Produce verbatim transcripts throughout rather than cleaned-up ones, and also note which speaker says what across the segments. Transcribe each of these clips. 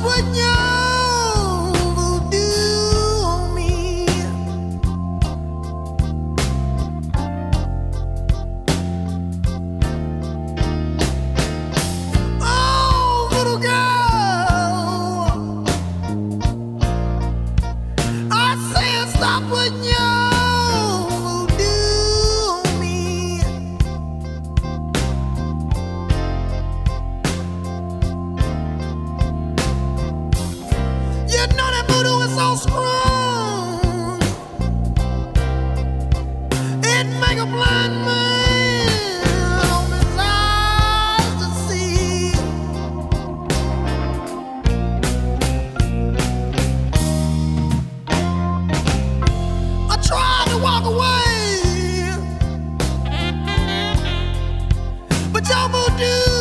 Speaker 1: putting your voodoo on me. Oh, little girl, I said stop putting your so strong, it make a blind man open his eyes to see. I tried to walk away, but your voodoo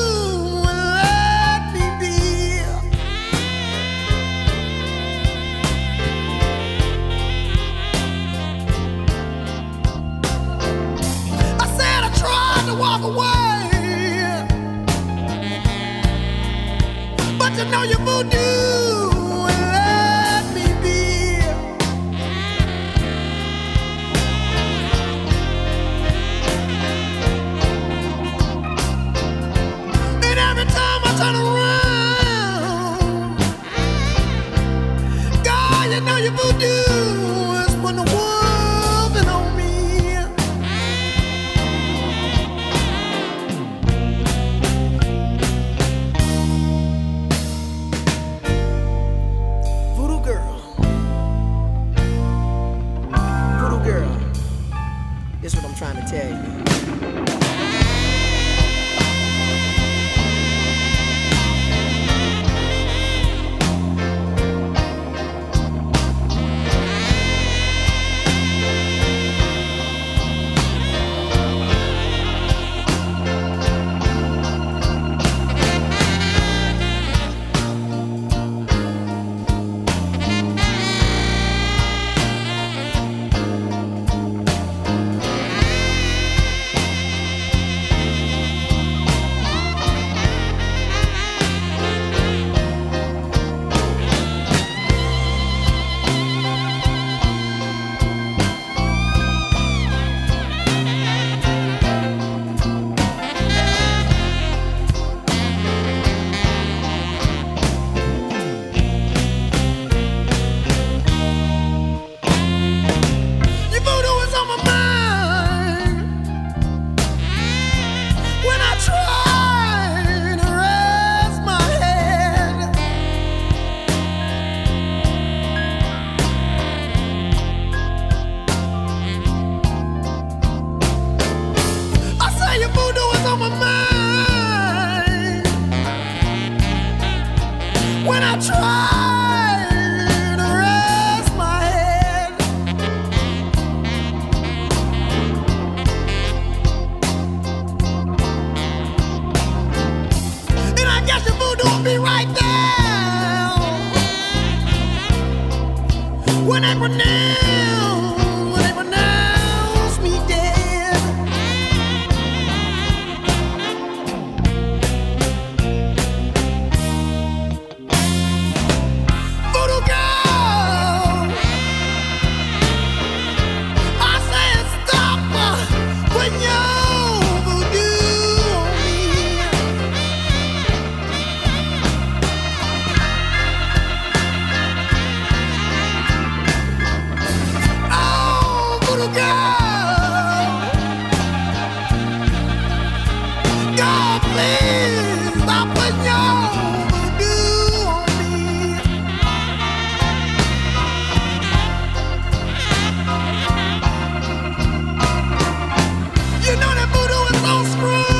Speaker 1: walk away, but you know your voodoo will let me be. And every time I turn around, God, you know your voodoo is putting the whooping on me. This is what I'm trying to tell you. When I try to rest my head, and I guess your voodoo will be right there when they pronounce, when they pronounce me dead.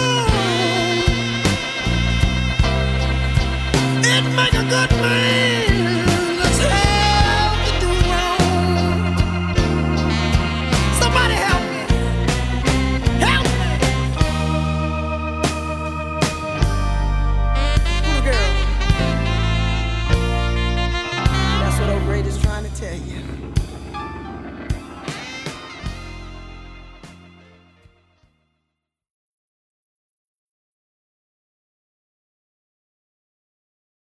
Speaker 1: Make a good man.